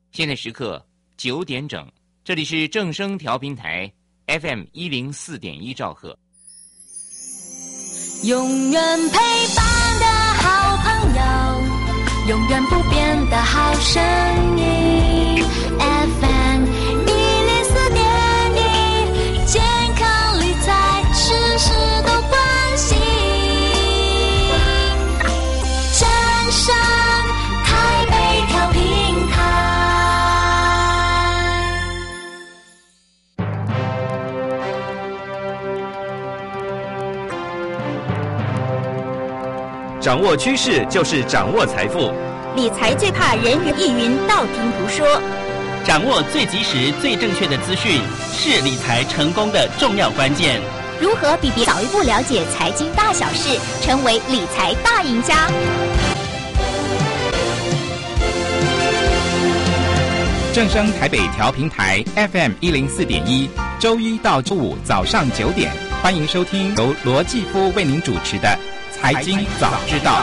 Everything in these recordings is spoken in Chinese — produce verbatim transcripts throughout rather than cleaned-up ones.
现在时刻九点整，这里是正声调频台 F M 一零四点一兆赫。 永远陪伴的好朋友，永远不变的好声音 F M 一零四点一，健康理财事事都关心。正声台北调频台。 掌握趋势就是掌握财富， 理财最怕人云亦云、道听途说。 掌握最及时、最正确的资讯，是理财成功的重要关键。 如何比别早一步了解财经大小事，成为理财大赢家？ 正声台北调频台 F M 一零四点一，周一到周五早上九点，欢迎收听由罗继夫为您主持的财经早知道。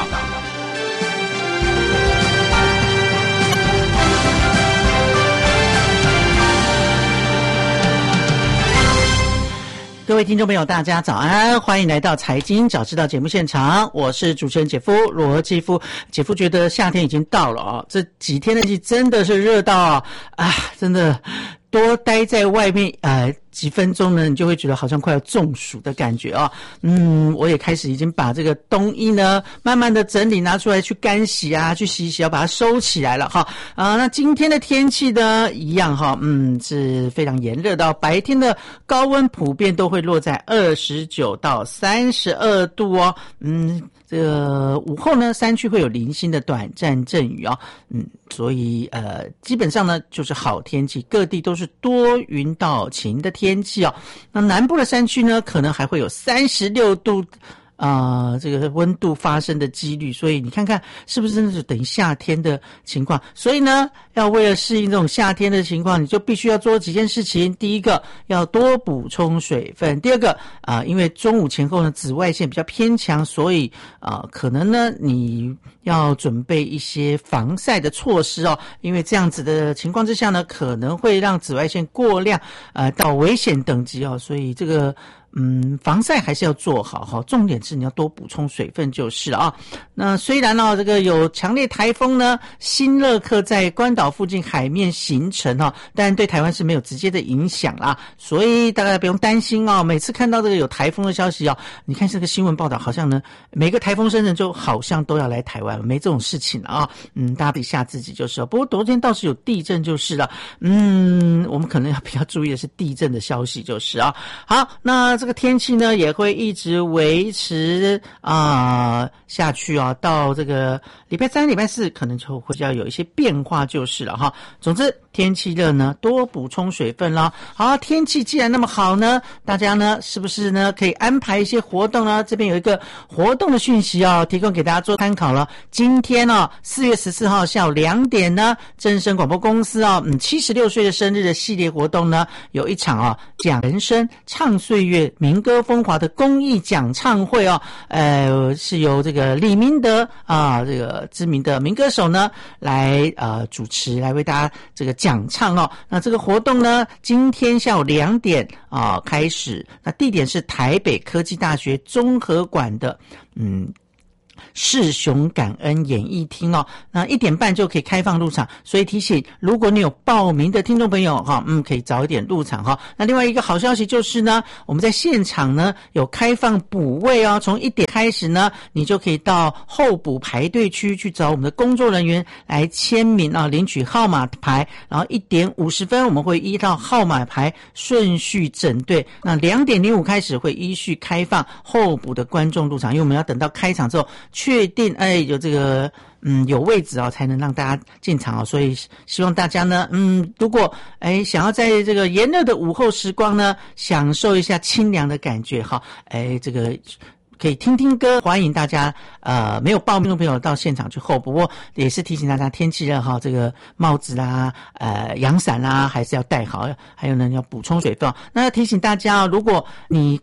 各位听众朋友大家早安，欢迎来到财经早知道节目现场，我是主持人姐夫罗继夫。姐夫觉得夏天已经到了啊，这几天的天气真的是热到啊，啊真的多待在外面呃几分钟呢，你就会觉得好像快要中暑的感觉啊。嗯，我也开始已经把这个冬衣呢慢慢的整理拿出来去干洗啊，去洗一洗，要把它收起来了哈。啊，那今天的天气呢一样哈，嗯是非常炎热的，白天的高温普遍都会落在二十九到三十二度哦。嗯，这个午后呢山区会有零星的短暂阵雨啊。嗯，所以呃基本上呢就是好天气，各地都是多云到晴的天气哦。那南部的山区呢可能还会有三十六度啊、呃，这个温度发生的几率，所以你看看是不是真的是等于夏天的情况。所以呢要为了适应这种夏天的情况，你就必须要做几件事情。第一个要多补充水分，第二个啊、呃，因为中午前后呢紫外线比较偏强，所以啊、呃、可能呢你要准备一些防晒的措施哦，因为这样子的情况之下呢可能会让紫外线过量呃到危险等级哦，所以这个嗯，防晒还是要做好哈，重点是你要多补充水分就是了啊。那虽然呢、哦，这个有强烈台风呢，新乐克在关岛附近海面形成哈、哦，但对台湾是没有直接的影响啦，所以大家不用担心哦。每次看到这个有台风的消息哦，你看这个新闻报道，好像呢每个台风生人就好像都要来台湾，没这种事情了啊。嗯，大家别吓自己就是了。不过昨天倒是有地震就是了，嗯，我们可能要比较注意的是地震的消息就是啊。好，那这个天气呢也会一直维持啊、呃、下去啊，到这个礼拜三、礼拜四可能就会要有一些变化就是了哈。总之天气热呢，多补充水分啦。好，天气既然那么好呢，大家呢是不是呢可以安排一些活动呢？这边有一个活动的讯息哦，提供给大家做参考了。今天哦，四月十四号下午两点呢，正声广播公司哦，嗯，七十六岁的生日的系列活动呢，有一场哦讲人生、唱岁月、民歌风华的公益讲唱会哦，呃，是由这个李明德啊，这个知名的民歌手呢来呃主持，来为大家这个讲唱哦。那这个活动呢，今天下午两点啊开始，那地点是台北科技大学综合馆的嗯。世雄感恩演艺厅哦，那一点半就可以开放入场，所以提醒如果你有报名的听众朋友哈，嗯，可以早一点入场哈。那另外一个好消息就是呢，我们在现场呢有开放补位哦，从一点开始呢，你就可以到候补排队区去找我们的工作人员来签名啊，领取号码牌，然后一点五十分我们会依照号码牌顺序整队，那两点零五开始会依序开放候补的观众入场，因为我们要等到开场之后确定哎有这个嗯有位置哦，才能让大家进场哦。所以希望大家呢，嗯，如果哎想要在这个炎热的午后时光呢，享受一下清凉的感觉哈，哎这个可以听听歌，欢迎大家呃没有报名的朋友到现场去候补。不过也是提醒大家，天气热哈，这个帽子啦、呃阳伞啦还是要戴好，还有呢要补充水分。那要提醒大家哦，如果你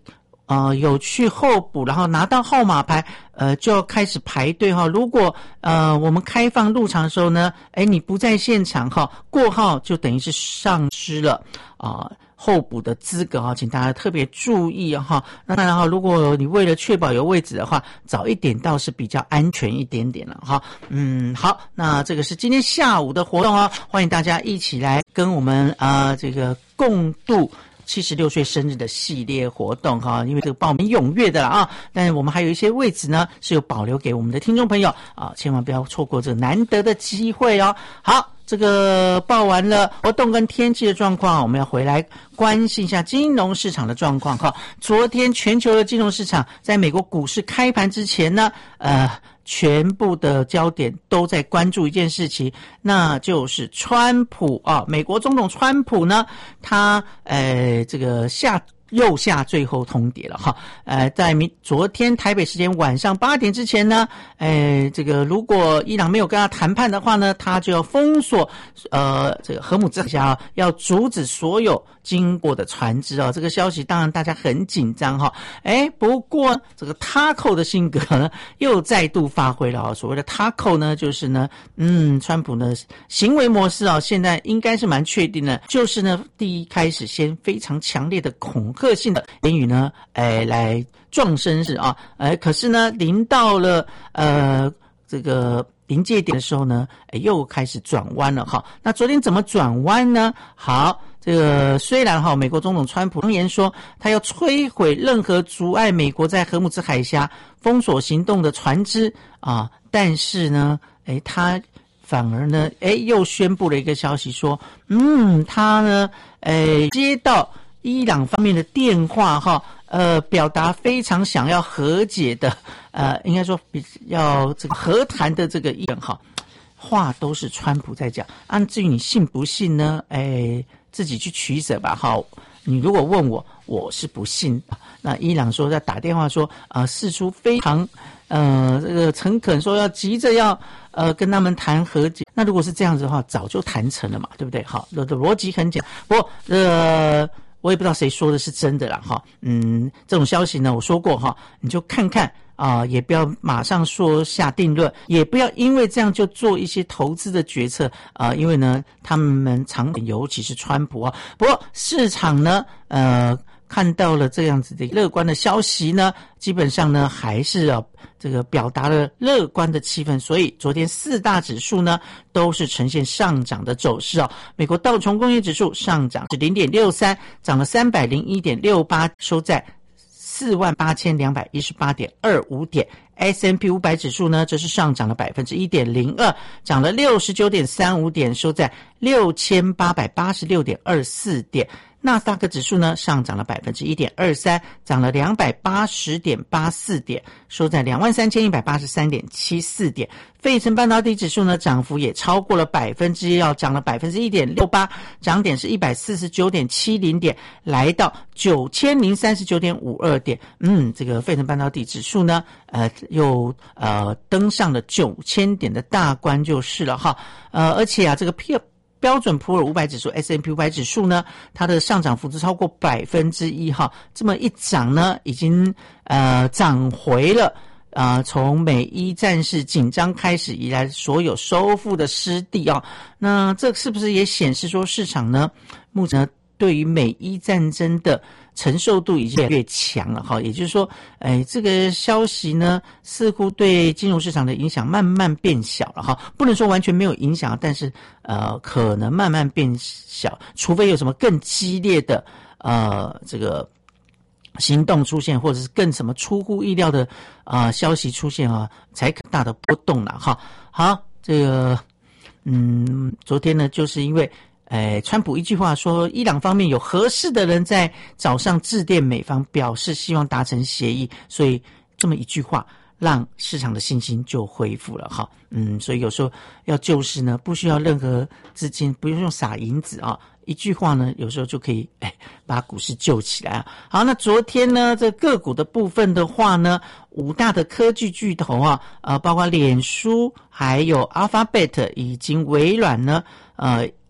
呃有去候补，然后拿到号码牌，呃就要开始排队哈。如果呃我们开放入场的时候呢，哎你不在现场哈，过号就等于是丧失了啊。呃候补的资格哈，请大家特别注意哈。那当然哈，如果你为了确保有位置的话，早一点到是比较安全一点点了哈。嗯，好，那这个是今天下午的活动哦，欢迎大家一起来跟我们啊、呃、这个共度七十六岁生日的系列活动哈，因为这个报名踊跃的了啊，但是我们还有一些位置呢是有保留给我们的听众朋友啊，千万不要错过这个难得的机会哦。好。这个报完了活动跟天气的状况，我们要回来关心一下金融市场的状况哈。昨天全球的金融市场在美国股市开盘之前呢，呃，全部的焦点都在关注一件事情，那就是川普啊，美国总统川普呢，他呃这个下。又下最后通牒了哈，呃，在明昨天台北时间晚上八点之前呢，呃，这个如果伊朗没有跟他谈判的话呢，他就要封锁呃这个荷姆兹海峡，要阻止所有经过的船只啊。这个消息当然大家很紧张哈，哎，不过这个他扣的性格呢又再度发挥了啊。所谓的他扣呢，就是呢，嗯，川普呢行为模式啊，现在应该是蛮确定的，就是呢，第一开始先非常强烈的恐吓。个性的言语呢，哎，来壮声势啊，哎，可是呢，临到了呃这个临界点的时候呢，哎，又开始转弯了哈。那昨天怎么转弯呢？好，这个虽然哈，美国总统川普扬言说他要摧毁任何阻碍美国在荷姆兹海峡封锁行动的船只啊，但是呢，哎，他反而呢，哎，又宣布了一个消息说，嗯，他呢，哎，接到伊朗方面的电话哈，呃，表达非常想要和解的，呃，应该说比要这个和谈的这个意愿哈，话都是川普在讲，啊，至于你信不信呢？哎，自己去取舍吧哈。你如果问我，我是不信的。那伊朗说在打电话说啊，释出非常呃这个诚恳，说要急着要呃跟他们谈和解。那如果是这样子的话，早就谈成了嘛，对不对？好，的逻辑很简单。不过呃。我也不知道谁说的是真的啦哈，嗯，这种消息呢，我说过哈，你就看看啊、呃，也不要马上说下定论，也不要因为这样就做一些投资的决策啊、呃，因为呢，他们常尤其是川普啊，不过市场呢，呃。看到了这样子的乐观的消息呢，基本上呢还是啊这个表达了乐观的气氛，所以昨天四大指数呢都是呈现上涨的走势啊。美国道琼工业指数上涨是 零点六三， 涨了 三百零一点六八， 收在四万八千两百一十八点二五点。S and P 五百指数呢，则是上涨了 百分之一点零二， 涨了 六十九点三五点，收在 六千八百八十六点二四点。纳斯达克指数呢上涨了 百分之一点二三， 涨了 两百八十点八四点，收在 两万三千一百八十三点七四点。费城半导体指数呢涨幅也超过了百分之一，要涨了 百分之一点六八， 涨点是 一百四十九点七零点，来到 九千零三十九点五二点。嗯，这个费城半导体指数呢呃又呃登上了九千点的大关就是了哈。呃而且啊这个 P标准普尔五百指数 S and P 五百指数呢，它的上涨幅度超过百分之一哈，这么一涨呢，已经呃涨回了啊、呃、从美伊战事紧张开始以来所有收复的失地啊。那这是不是也显示说市场呢目前呢对于美伊战争的承受度已经越来越强了哈，也就是说，哎，这个消息呢，似乎对金融市场的影响慢慢变小了哈，不能说完全没有影响，但是呃，可能慢慢变小，除非有什么更激烈的呃这个行动出现，或者是更什么出乎意料的啊、呃、消息出现啊，才可大的波动了哈。好，这个嗯，昨天呢，就是因为。哎，川普一句话说，伊朗方面有合适的人在早上致电美方，表示希望达成协议，所以这么一句话，让市场的信心就恢复了哈。嗯，所以有时候要救市呢，不需要任何资金，不用用撒银子啊，一句话呢，有时候就可以哎把股市救起来啊。好，那昨天呢，这个股的部分的话呢，五大的科技巨头啊，呃，包括脸书、还有 Alphabet 以及微软呢，呃。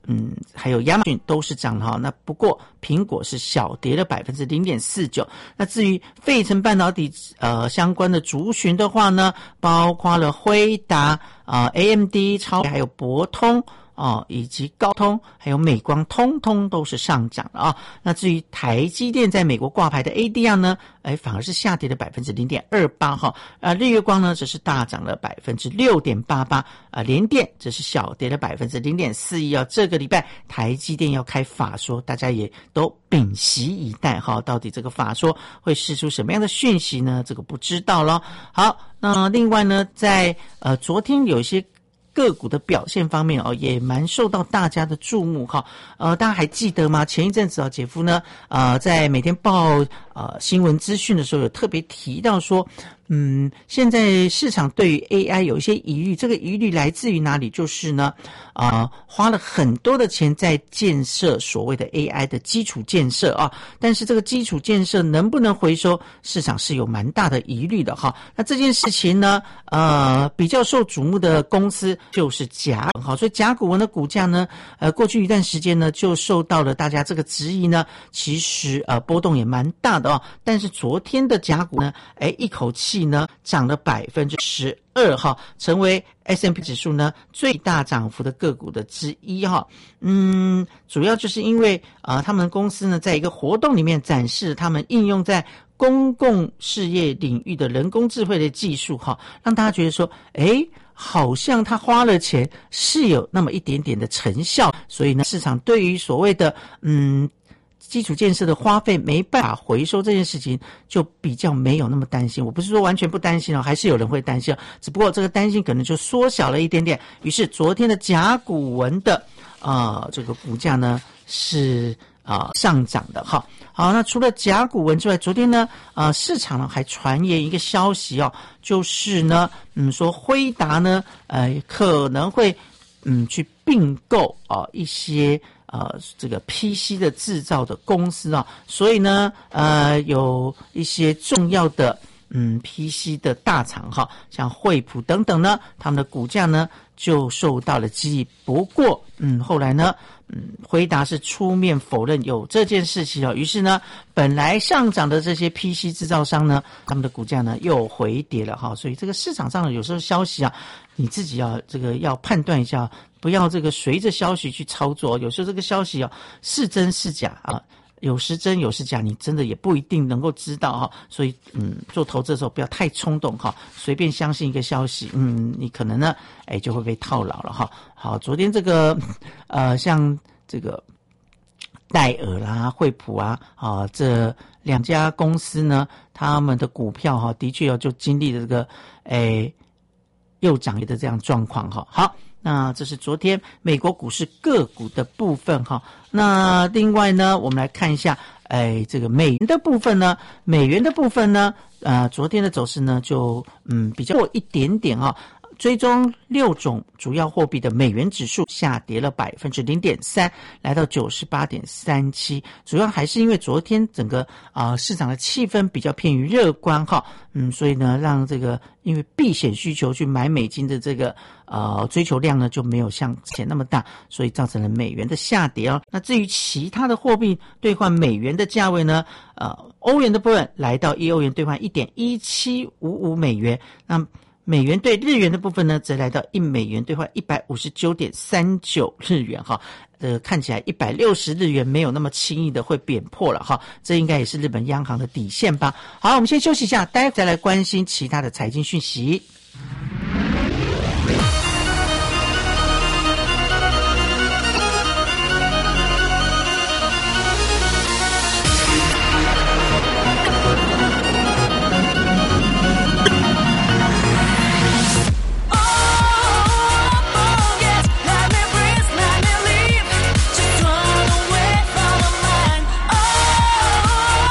嗯，还有亚马逊都是涨的哈。那不过苹果是小跌了百分之零点四九。那至于费城半导体呃相关的族群的话呢，包括了辉达啊、呃、A M D、超还有博通。哦，以及高通还有美光通通都是上涨的啊。那至于台积电在美国挂牌的 A D R 呢，哎，反而是下跌了百分之零点二八哈。啊，日月光呢则是大涨了百分之六点八八啊，联电则是小跌了百分之零点四一啊。这个礼拜台积电要开法说，大家也都屏息以待哈。到底这个法说会释出什么样的讯息呢？这个不知道咯。好，那另外呢，在呃昨天有一些个股的表现方面哦，也蛮受到大家的注目哈。呃，大家还记得吗？前一阵子啊，姐夫呢，呃，在每天报呃新闻资讯的时候，有特别提到说，嗯，现在市场对于 A I 有一些疑虑，这个疑虑来自于哪里？就是呢，啊、呃，花了很多的钱在建设所谓的 A I 的基础建设啊，但是这个基础建设能不能回收，市场是有蛮大的疑虑的哈。那这件事情呢，呃，比较受瞩目的公司就是甲骨文哈，所以甲骨文的股价呢，呃，过去一段时间呢，就受到了大家这个质疑呢，其实呃波动也蛮大的哦。但是昨天的甲骨呢，哎，一口气呢涨了百分之十二哈，成为 S and P 指数呢最大涨幅的个股的之一哈。嗯，主要就是因为啊、呃，他们公司呢在一个活动里面展示他们应用在公共事业领域的人工智慧的技术哈，让大家觉得说，诶，好像他花了钱是有那么一点点的成效，所以呢，市场对于所谓的嗯基础建设的花费没办法回收这件事情，就比较没有那么担心。我不是说完全不担心哦，还是有人会担心，只不过这个担心可能就缩小了一点点。于是昨天的甲骨文的呃这个股价呢是啊、呃、上涨的哈。好，那除了甲骨文之外，昨天呢，呃，市场呢还传言一个消息哦，就是呢，嗯，说辉达呢，呃，可能会嗯去并购啊、呃、一些呃这个 P C 的制造的公司啊、哦，所以呢，呃，有一些重要的嗯 P C 的大厂哈，像惠普等等呢，他们的股价呢就受到了激励。不过，嗯，后来呢，嗯，辉达是出面否认有这件事情哦。于是呢，本来上涨的这些 P C 制造商呢，他们的股价呢又回跌了哈。所以这个市场上有时候消息啊，你自己要这个要判断一下，不要这个随着消息去操作。有时候这个消息啊是真是假啊。有时真有时假，你真的也不一定能够知道哈，所以嗯，做投资的时候不要太冲动哈，随便相信一个消息，嗯，你可能呢，哎，就会被套牢了哈。好，昨天这个呃，像这个戴尔啦、惠普啊，啊，这两家公司呢，他们的股票哈，的确有就经历了这个哎又涨的这样状况哈。好。那这是昨天美国股市个股的部分哈。那另外呢，我们来看一下，哎，这个美元的部分呢，美元的部分呢，呃，昨天的走势呢就嗯比较弱一点点啊。追踪六种主要货币的美元指数下跌了百分之零点三，来到九十八点三七。主要还是因为昨天整个啊、呃、市场的气氛比较偏于乐观哈，嗯，所以呢，让这个因为避险需求去买美金的这个呃追求量呢就没有像前那么大，所以造成了美元的下跌哦。那至于其他的货币兑换美元的价位呢，呃，欧元的部分来到一欧元兑换一点一七五五美元，那美元对日元的部分呢，则来到一美元兑换一百五十九点三九日元哈。呃，看起来一百六十日元没有那么轻易的会贬破了哈，这应该也是日本央行的底线吧。好，我们先休息一下，待会再来关心其他的财经讯息。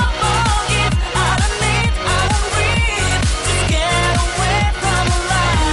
Get away from the line.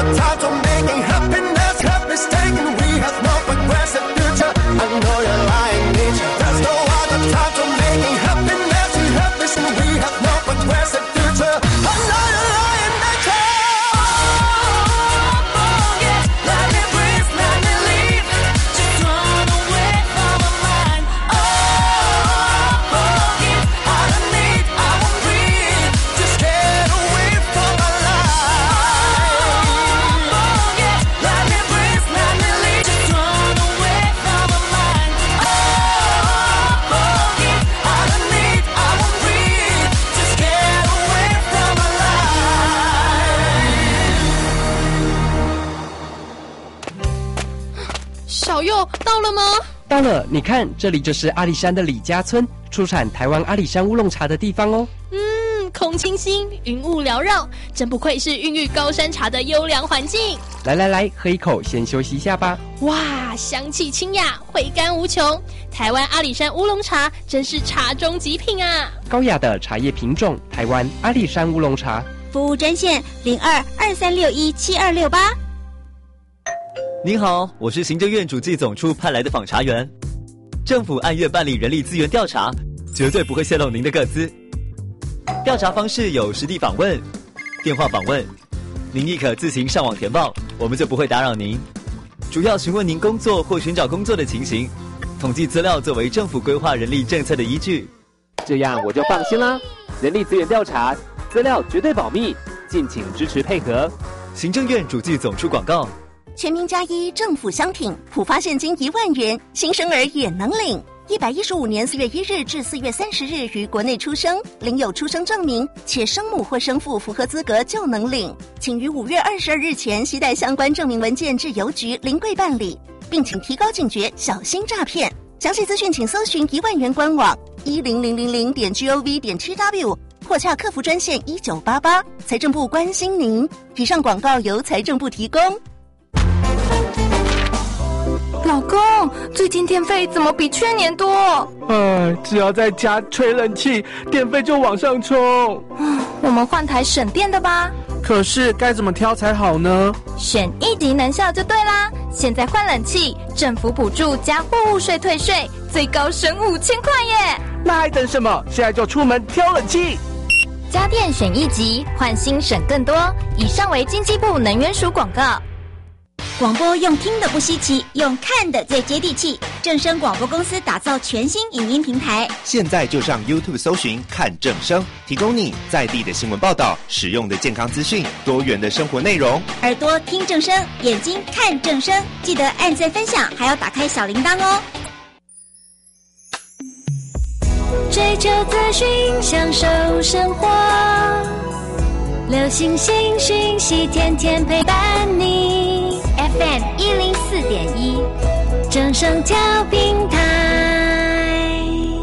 the times we're making happiness, happiness taken. We have no progressive future. I know you're lying, nature. There's no other times we're making happiness, happiness, and we have no progressive future. I know you're lying, nature. Oh, forget, let me breathe, let me leave. Just run away from my mind. Oh, forget, I don't need, I won't breathe. Just get away from my life. Forget, let me breathe, let me leave. Just run away from my mind. Oh, forget, I don't need, I won't breathe. Just get away from my life. 小佑到了吗？ 到了，你看，这里就是阿里山的李家村，出产台湾阿里山乌龙茶的地方哦。 嗯，空清新，云雾缭绕，真不愧是孕育高山茶的优良环境。 来来来，喝一口，先休息一下吧。 哇，香气清雅，回甘无穷。台湾阿里山乌龙茶真是茶中极品啊！ 高雅的茶叶品种，台湾阿里山乌龙茶。 服务专线零二二三六一七二六八。 您好，我是行政院主计总处派来的访查员。政府按月办理人力资源调查，绝对不会泄露您的个资。调查方式有实地访问、电话访问，您亦可自行上网填报，我们就不会打扰您。主要询问您工作或寻找工作的情形，统计资料作为政府规划人力政策的依据。 这样我就放心啦。人力资源调查，资料绝对保密，敬请支持配合。 行政院主计总处广告。 全民加一政府相挺，普发现金一万元，新生儿也能领。一百一十五年四月一日至四月三十日于国内出生，领有出生证明，且生母或生父符合资格就能领。请于五月二十二日前携带相关证明文件至邮局临柜办理，并请提高警觉，小心诈骗。详细资讯请搜寻一万元官网一零零零零点 gov 点 tw 或洽客服专线一九八八。财政部关心您。以上广告由财政部提供。 老公，最近电费怎么比去年多？ 哎，只要在家吹冷气，电费就往上冲。 我们换台省电的吧。 可是该怎么挑才好呢？ 选一级能效就对啦！现在换冷气，政府补助加货物税退税，最高省五千块耶！ 那还等什么？现在就出门挑冷气。 家电选一级，换新省更多。以上为经济部能源署广告。 广播用听的不稀奇，用看的最接地气。正声广播公司打造全新影音平台， 现在就上 YouTube 搜寻看正声，提供你在地的新闻报道、实用的健康资讯、多元的生活内容。 耳朵听正声，眼睛看正声，记得按赞分享，还要打开小铃铛哦。 追求资讯，享受生活，流行新讯息，天天陪伴你。F M 一零四点一，正声调频台。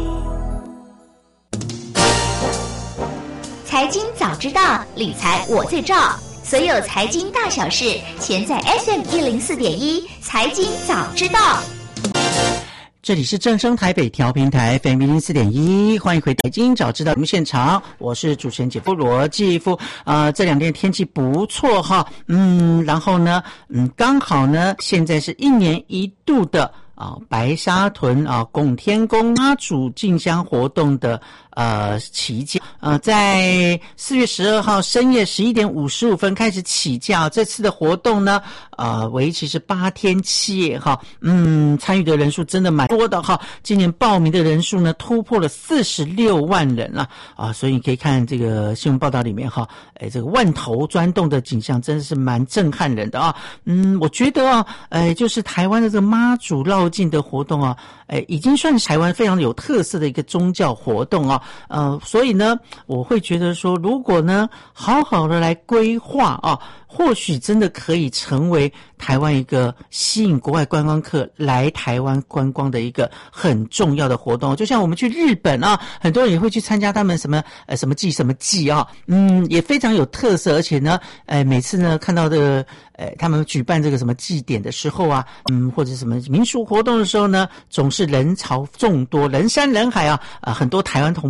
财经早知道，理财我最照。所有财经大小事，全在 F M 一零四点一，财经早知道。 这里是正声台北调频台 F M 一零四点一，欢迎回财经早知道节目现场，我是主持人姐夫罗继夫。呃，这两天天气不错哈，嗯，然后呢，嗯，刚好呢，现在是一年一度的啊白沙屯啊拱天宫妈祖进香活动的呃起驾，呃，在四月十二号深夜十一点五十五分开始起驾。这次的活动呢，呃，为期是八天七夜哈，嗯，参与的人数真的蛮多的哈。今年报名的人数呢，突破了四十六万人了啊，所以你可以看这个新闻报道里面哈，哎，这个万头钻动的景象真的是蛮震撼人的啊。嗯，我觉得啊，哎，就是台湾的这个妈祖绕境的活动啊，哎，已经算是台湾非常有特色的一个宗教活动啊。呃，所以呢，我会觉得说，如果呢，好好的来规划啊，或许真的可以成为台湾一个吸引国外观光客来台湾观光的一个很重要的活动。就像我们去日本啊，很多人也会去参加他们什么呃什么祭什么祭啊，嗯，也非常有特色，而且呢，呃，每次呢看到这个呃他们举办这个什么祭典的时候啊，嗯，或者什么民俗活动的时候呢，总是人潮众多，人山人海啊，啊、呃，很多台湾同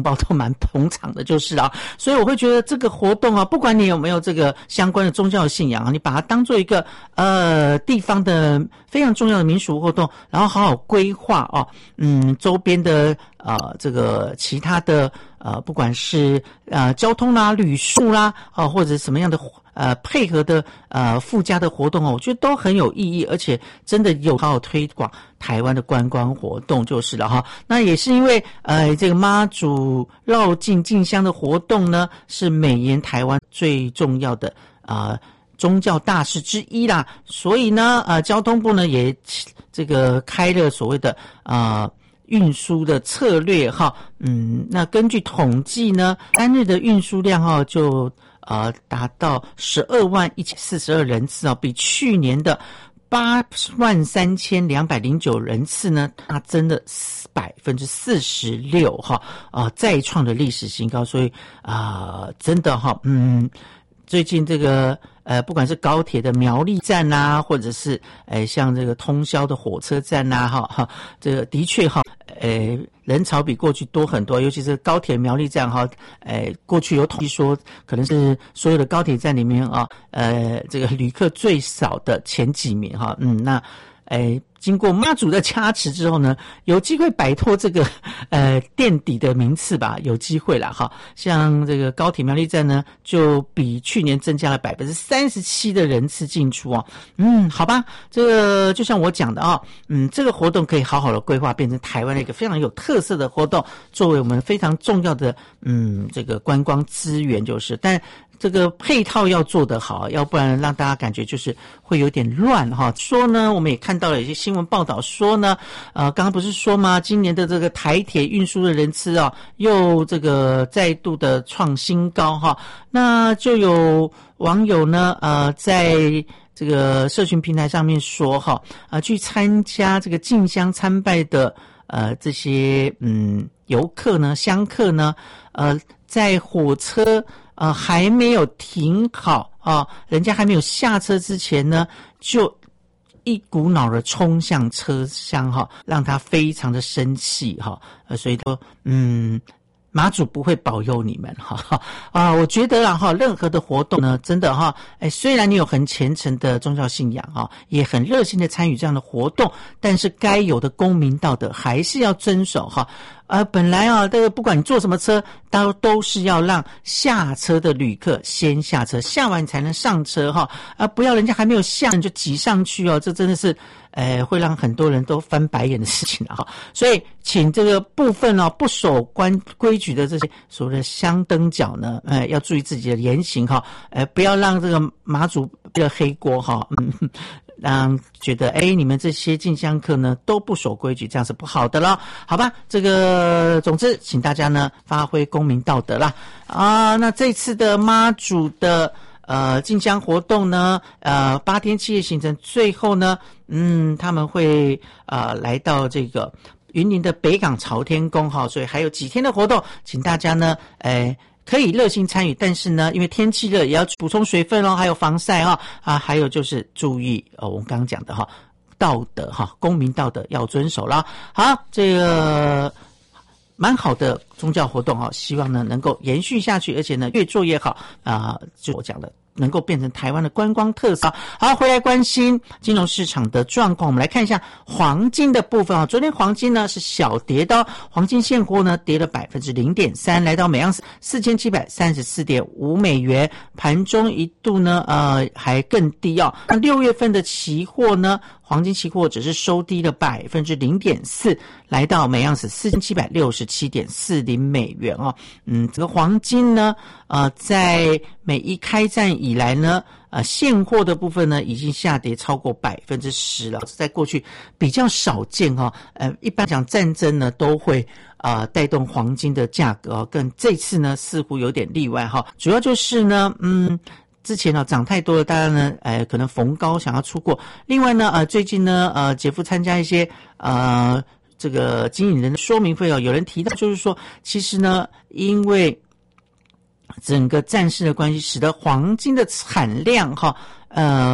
同胞都蛮捧场的，就是啊，所以我会觉得这个活动啊，不管你有没有这个相关的宗教信仰啊，你把它当做一个呃地方的非常重要的民俗活动，然后好好规划哦，嗯，周边的呃这个其他的呃不管是呃交通啦、旅宿啦啊、呃、或者什么样的呃配合的呃附加的活动哦，我觉得都很有意义，而且真的有好好推广台湾的观光活动就是了哈。那也是因为呃这个妈祖绕境进香的活动呢，是每年台湾最重要的啊、呃、宗教大事之一啦，所以呢呃交通部呢也这个开了所谓的啊。呃运输的策略哈，嗯，那根据统计呢，单日的运输量哈就呃达到十二万一千四十二人次啊，比去年的八万三千两百零九人次呢，大增了百分之四十六哈，啊、呃，再创的历史新高，所以啊、呃，真的哈，嗯。最近这个呃，不管是高铁的苗栗站啊，或者是呃像这个通宵的火车站啊，哈哈，这个的确哈，呃人潮比过去多很多，尤其是高铁苗栗站哈，呃过去有统计说可能是所有的高铁站里面啊，呃这个旅客最少的前几名哈，嗯那。哎，经过妈祖的加持之后呢，有机会摆脱这个呃垫底的名次吧，有机会啦哈。像这个高铁苗栗站呢，就比去年增加了百分之三十七的人次进出哦。嗯，好吧，这个就像我讲的啊、哦，嗯，这个活动可以好好的规划，变成台湾的一个非常有特色的活动，作为我们非常重要的嗯这个观光资源就是，但。这个配套要做得好，要不然让大家感觉就是会有点乱哈。说呢，我们也看到了一些新闻报道说呢，呃，刚刚不是说吗？今年的这个台铁运输的人次啊，又这个再度的创新高哈。那就有网友呢，呃，在这个社群平台上面说哈，啊、呃，去参加这个进香参拜的呃这些嗯游客呢、香客呢，呃，在火车。呃，还没有停好啊，人家还没有下车之前呢，就一股脑的冲向车厢哈，让他非常的生气哈，呃，所以说，嗯。马祖不会保佑你们哈啊！我觉得啊哈，任何的活动呢，真的哈，哎，虽然你有很虔诚的宗教信仰啊，也很热心的参与这样的活动，但是该有的公民道德还是要遵守哈。呃，本来啊，这个不管你坐什么车，都都是要让下车的旅客先下车，下完才能上车哈，啊，不要人家还没有下你就挤上去哦，这真的是。呃，会让很多人都翻白眼的事情啊！所以，请这个部分哦不守关规矩的这些所谓的香灯脚呢，呃，要注意自己的言行哈，呃，不要让这个马祖的黑锅哈，嗯，让觉得哎，你们这些进香客呢都不守规矩，这样是不好的了，好吧？这个总之，请大家呢发挥公民道德啦啊！那这次的妈祖的。呃，进香活动呢，呃，八天七夜行程，最后呢，嗯，他们会呃来到这个云林的北港朝天宫哈，所以还有几天的活动，请大家呢，呃，可以热心参与，但是呢，因为天气热，也要补充水分哦，还有防晒哈啊，还有就是注意哦，我们刚刚讲的哈，道德哈，公民道德要遵守啦。好，这个。蛮好的宗教活动啊，希望呢能够延续下去，而且呢越做越好啊、呃！就我讲的，能够变成台湾的观光特色。好，回来关心金融市场的状况，我们来看一下黄金的部分啊。昨天黄金呢是小跌的，黄金现货呢跌了百分之零点三，来到每盎司四千七百三十四点五美元，盘中一度呢呃还更低啊。那六月份的期货呢？黄金期货只是收低了百分之零点四，来到每盎司四千七百六十七点四零美元哦。嗯，这个黄金呢，呃，在美一开战以来呢，呃，现货的部分呢已经下跌超过百分之十了，在过去比较少见哈、哦。呃，一般讲战争呢都会啊、呃、带动黄金的价格哦，跟这次呢似乎有点例外哈、哦。主要就是呢，嗯。之前呢涨太多了，大家呢，呃，可能逢高想要出货。另外呢，呃，最近呢，呃，姐夫参加一些呃这个经理人的说明会哦，有人提到就是说，其实呢，因为整个战事的关系，使得黄金的产量哈，呃，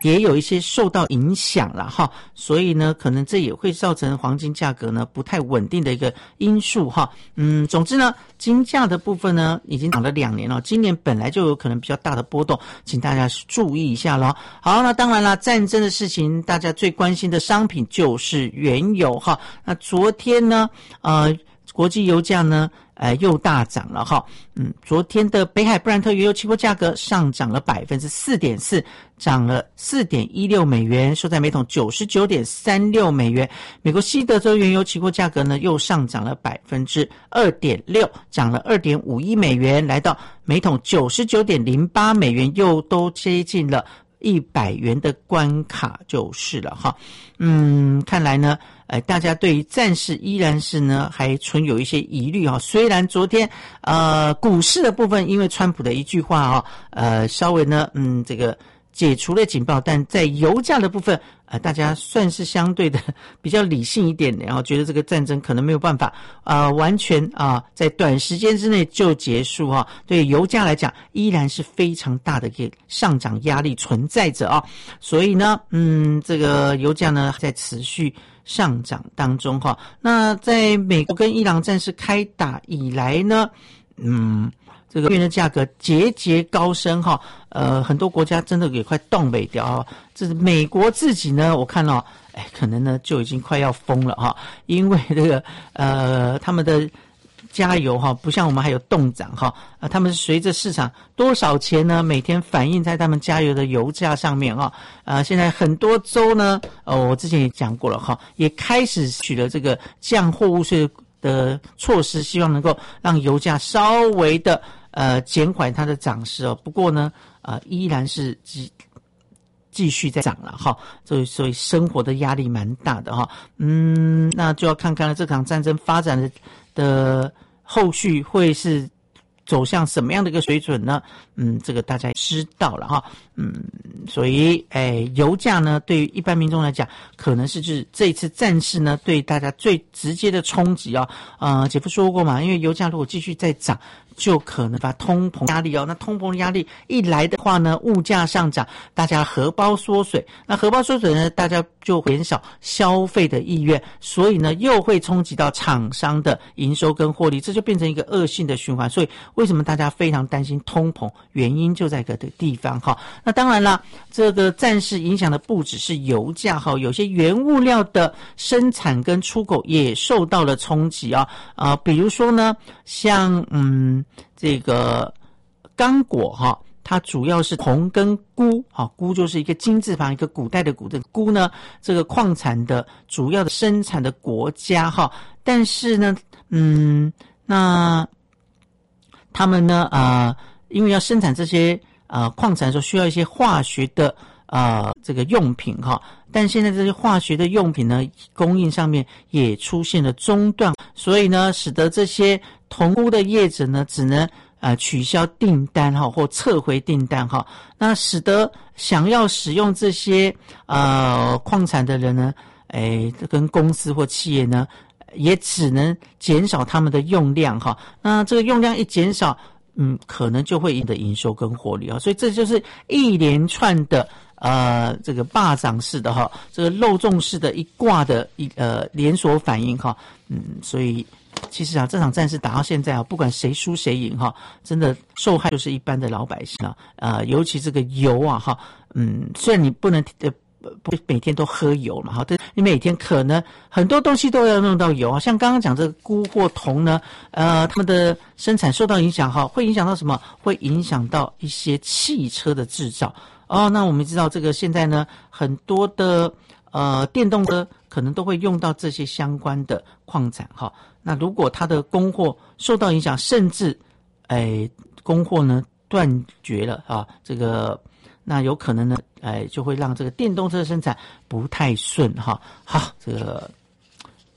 也有一些受到影响了哈，所以呢，可能这也会造成黄金价格呢不太稳定的一个因素哈。嗯，总之呢，金价的部分呢已经涨了两年了，今年本来就有可能比较大的波动，请大家注意一下咯。好，那当然啦，战争的事情，大家最关心的商品就是原油哈。那昨天呢，呃，国际油价呢，呃，又大涨了哈。嗯，昨天的北海布兰特原油期货价格上涨了百分之四点四，涨了四点一六美元，收在每桶九十九点三六美元。美国西德州原油期货价格呢，又上涨了百分之二点六，涨了二点五一美元，来到每桶九十九点零八美元，又都接近了一百元的关卡就是了哈。嗯，看来呢，呃，大家对于战事依然是呢还存有一些疑虑哈。虽然昨天呃股市的部分因为川普的一句话啊，呃稍微呢嗯这个解除了警报，但在油价的部分，呃，大家算是相对的比较理性一点，然后觉得这个战争可能没有办法啊、呃、完全啊、呃、在短时间之内就结束哈、啊。对油价来讲，依然是非常大的一个上涨压力存在着啊。所以呢，嗯，这个油价呢在持续上涨当中哈。那在美国跟伊朗战事开打以来呢，嗯。这个原油的价格节节高升哈，呃，很多国家真的也快冻北掉啊。这是美国自己呢，我看到，哎，可能呢就已经快要疯了哈，因为这个呃，他们的加油哈，不像我们还有冻涨哈，啊，他们是随着市场多少钱呢，每天反映在他们加油的油价上面啊。呃，现在很多州呢，呃，我之前也讲过了哈，也开始取了这个降货物税的措施，希望能够让油价稍微的。呃，减缓它的涨势哦，不过呢，呃，依然是继继续在涨了哈，所以所以生活的压力蛮大的哈，嗯，那就要看看这场战争发展的的后续会是走向什么样的一个水准呢？嗯，这个大家知道了哈，嗯，所以诶，油价呢，对于一般民众来讲，可能是就是这一次战事呢，对大家最直接的冲击啊、哦。呃，姐夫说过嘛，因为油价如果继续再涨。就可能把通膨压力哦，那通膨压力一来的话呢，物价上涨，大家荷包缩水，那荷包缩水呢，大家就减少消费的意愿，所以呢，又会冲击到厂商的营收跟获利，这就变成一个恶性的循环。所以为什么大家非常担心通膨？原因就在这个地方哈。那当然啦，这个战事影响的不只是油价哈，有些原物料的生产跟出口也受到了冲击啊啊、呃，比如说呢，像嗯。这个刚果哈，它主要是铜跟钴啊，钴就是一个金字旁一个古代的古，这个钴呢，这个矿产的主要的生产的国家哈，但是呢，嗯，那他们呢啊、呃，因为要生产这些啊、呃、矿产的时候，需要一些化学的啊、呃、这个用品哈，但现在这些化学的用品呢，供应上面也出现了中断，所以呢，使得这些铜钴的业者呢，只能呃取消订单哈，或撤回订单哈，那使得想要使用这些呃矿产的人呢，哎，跟公司或企业呢，也只能减少他们的用量哈。那这个用量一减少，嗯，可能就会引的营收跟获利啊，所以这就是一连串的。呃，这个霸掌式的哈，这个肉粽式的一挂的一呃连锁反应哈，嗯，所以其实啊，这场战事打到现在啊，不管谁输谁赢哈，真的受害就是一般的老百姓啊，呃，尤其这个油啊哈，嗯，虽然你不能呃不每天都喝油嘛哈，但你每天可能很多东西都要用到油啊，像刚刚讲这个钴或铜呢，呃，他们的生产受到影响哈，会影响到什么？会影响到一些汽车的制造。哦，那我们知道这个现在呢，很多的呃电动车可能都会用到这些相关的矿产哈。那如果它的供货受到影响，甚至哎供货呢断绝了啊，这个那有可能呢，哎就会让这个电动车的生产不太顺哈。好，这个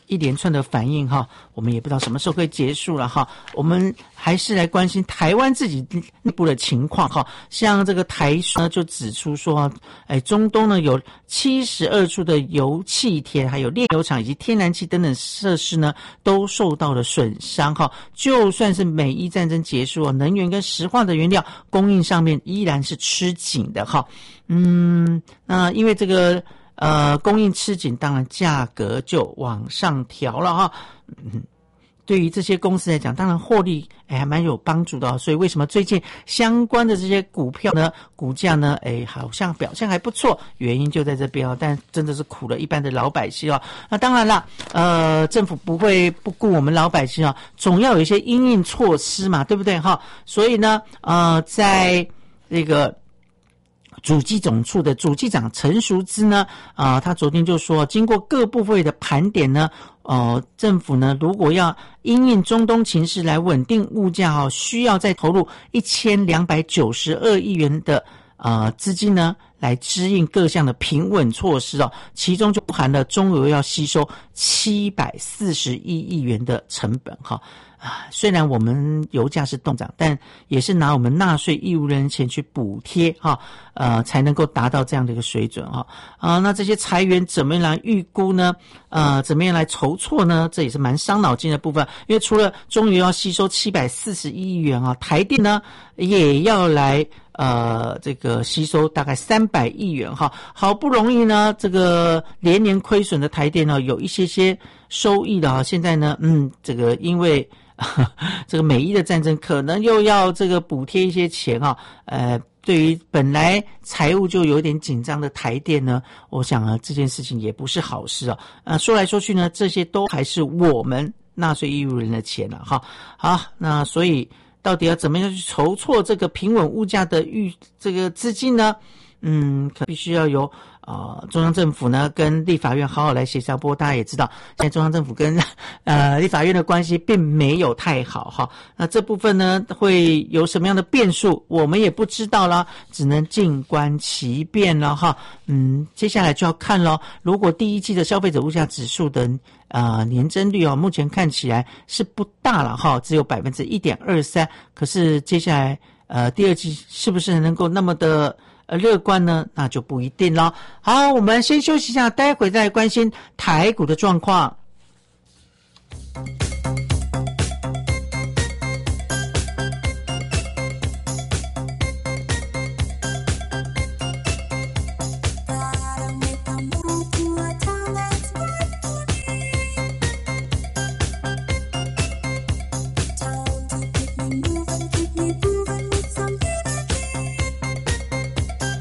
一连串的反应哈，我们也不知道什么时候可以结束了哈。我们还是来关心台湾自己内部的情况哈。像这个台水呢就指出说，哎，中东呢有七十二处的油气田、还有炼油厂以及天然气等等设施呢都受到了损伤哈。就算是美伊战争结束，能源跟石化的原料供应上面依然是吃紧的哈。嗯，那因为这个。呃，供应吃紧，当然价格就往上调了哈。嗯，对于这些公司来讲，当然获利哎还蛮有帮助的、哦。所以为什么最近相关的这些股票呢，股价呢，哎好像表现还不错，原因就在这边哦。但真的是苦了一般的老百姓哦。那当然啦，呃，政府不会不顾我们老百姓哦，总要有一些因应措施嘛，对不对哈？所以呢，呃，在这个。主计总处的主计长陈淑芝呢，啊、呃，他昨天就说，经过各部会的盘点呢，呃，政府呢如果要因应中东情势来稳定物价哦，需要再投入一千两百九十二亿元的呃资金呢，来支应各项的平稳措施哦，其中就含了中油要吸收七百四十一亿元的成本哈。啊，虽然我们油价是动涨，但也是拿我们纳税义务人的钱去补贴哈，呃，才能够达到这样的一个水准哈。啊，那这些裁员怎么样来预估呢？呃，怎么样来筹措呢？这也是蛮伤脑筋的部分，因为除了中油要吸收七百四十一亿元啊，台电呢也要来呃这个吸收大概三百亿元哈。好不容易呢，这个连年亏损的台电呢有一些些收益的哈，现在呢，嗯，这个因为这个美伊的战争可能又要这个补贴一些钱啊，呃，对于本来财务就有点紧张的台电呢，我想啊这件事情也不是好事啊。呃，说来说去呢，这些都还是我们纳税义务人的钱啊，哈。好，那所以到底要怎么样去筹措这个平稳物价的预这个资金呢？嗯，可必须要由呃中央政府呢跟立法院好好来协调。不过大家也知道，现在中央政府跟呃立法院的关系并没有太好哈。那这部分呢会有什么样的变数，我们也不知道啦，只能静观其变了哈。嗯，接下来就要看咯，如果第一季的消费者物价指数的呃年增率哦，目前看起来是不大了哈，只有 百分之一点二三。可是接下来呃第二季是不是能够那么的呃，乐观呢，那就不一定了。好，我们先休息一下，待会再来关心台股的状况。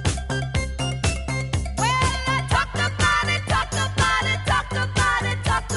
Talk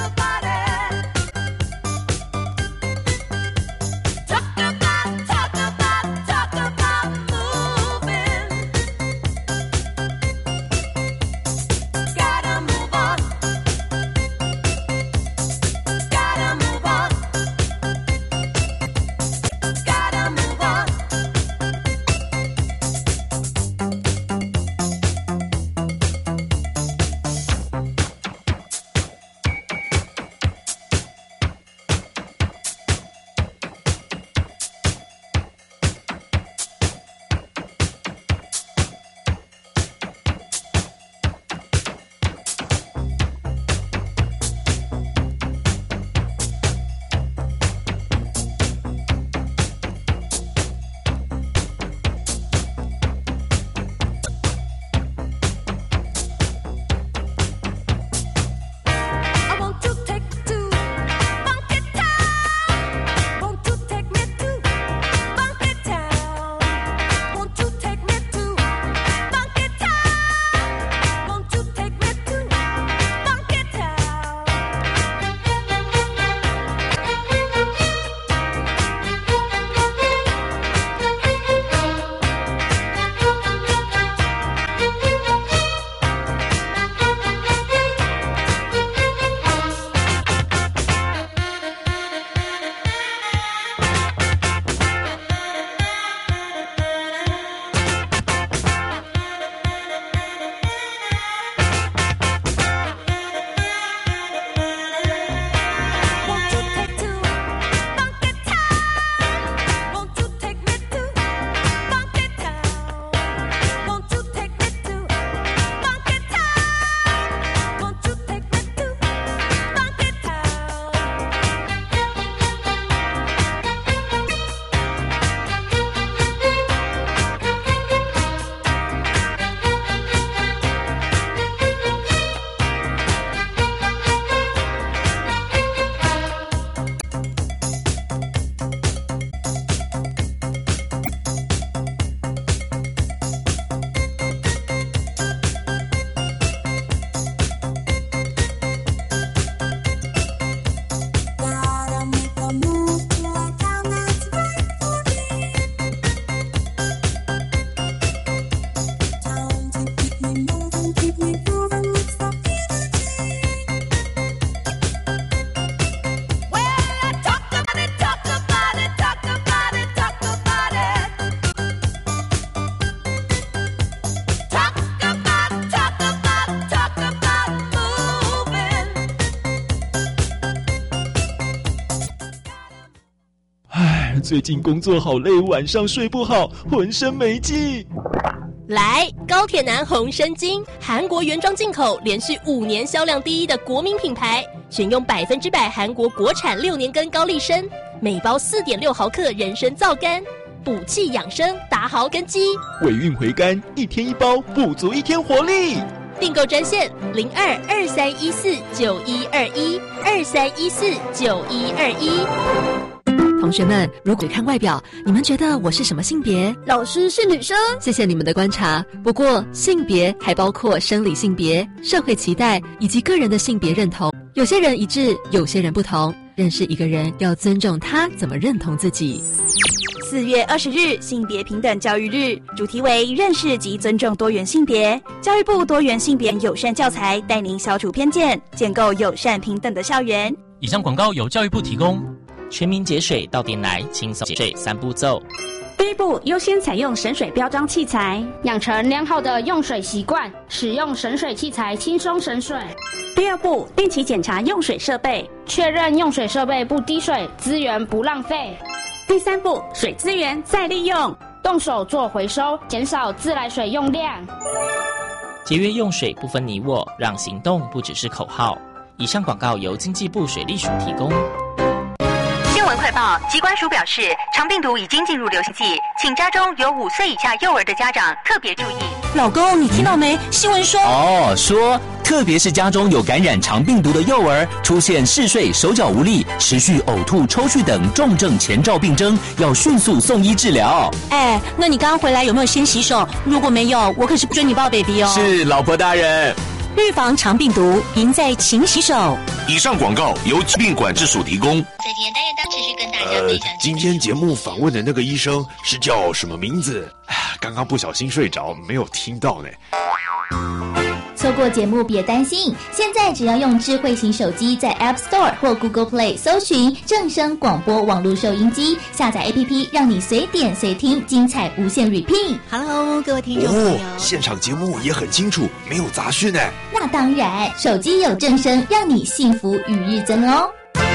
最近工作好累，晚上睡不好，浑身没劲。 来，高铁男红参精，韩国原装进口，连续五年销量第一的国民品牌，选用百分之百韩国国产六年根高丽参，每包四点六毫克人参皂苷，补气养生，打好根基。 尾韵回甘，一天一包，补足一天活力。 订购专线零二二三一四九一二一二三一四九一二一。 同学们，如果看外表，你们觉得我是什么性别？ 老师是女生。 谢谢你们的观察。不过，性别还包括生理性别、社会期待以及个人的性别认同。有些人一致，有些人不同。认识一个人，要尊重他怎么认同自己。 四月二十日，性别平等教育日，主题为认识及尊重多元性别。教育部多元性别友善教材带您消除偏见，建构友善平等的校园。 以上广告由教育部提供。 全民节水到店来，轻松节水三步骤。 第一步，优先采用省水标章器材， 养成良好的用水习惯，使用省水器材轻松省水。 第二步，定期检查用水设备， 确认用水设备不滴水，资源不浪费。 第三步，水资源再利用， 动手做回收，减少自来水用量。 节约用水不分你我，让行动不只是口号。以上广告由经济部水利署提供。 新闻快报，疾管署表示，肠病毒已经进入流行季，请家中有五岁以下幼儿的家长特别注意。 老公，你听到没？新闻说哦，说特别是家中有感染肠病毒的幼儿，出现嗜睡、手脚无力、持续呕吐、抽搐等重症前兆病征，要迅速送医治疗。 哎，那你刚刚回来有没有先洗手？如果没有，我可是不准你抱 baby 哦。 是，老婆大人。 预防肠病毒，赢在勤洗手。 以上广告由疾病管制署提供。 在今天单元当持续跟大家呃，今天节目访问的那个医生是叫什么名字？刚刚不小心睡着，没有听到呢。 错过节目别担心，现在只要用智慧型手机在 App Store 或 Google Play 搜寻正声广播网络收音机，下载 A P P， 让你随点随听，精彩无限 repeat。Hello， 各位听众朋友， 哦，现场节目也很清楚，没有杂讯呢。 那当然，手机有正声，让你幸福与日增哦。